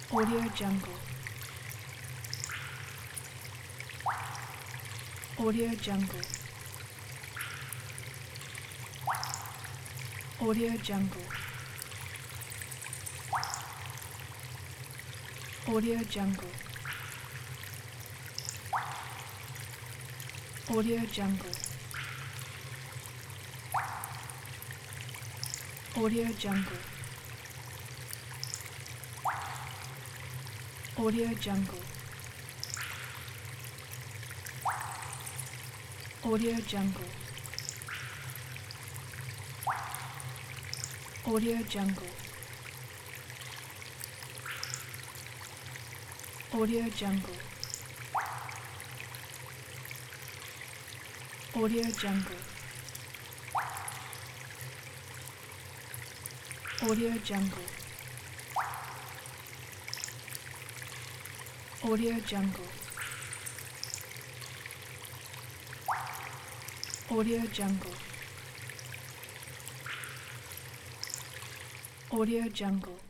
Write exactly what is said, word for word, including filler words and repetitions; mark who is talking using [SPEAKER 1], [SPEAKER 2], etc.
[SPEAKER 1] Audio Jungle. Audio Jungle. Audio Jungle. Audio Jungle. Audio Jungle. Audio Jungle. Audio Jungle. Audio Jungle. Audio Jungle. Audio Jungle. Audio Jungle. Audio Jungle. Audio Jungle. Audio Jungle. Audio Jungle.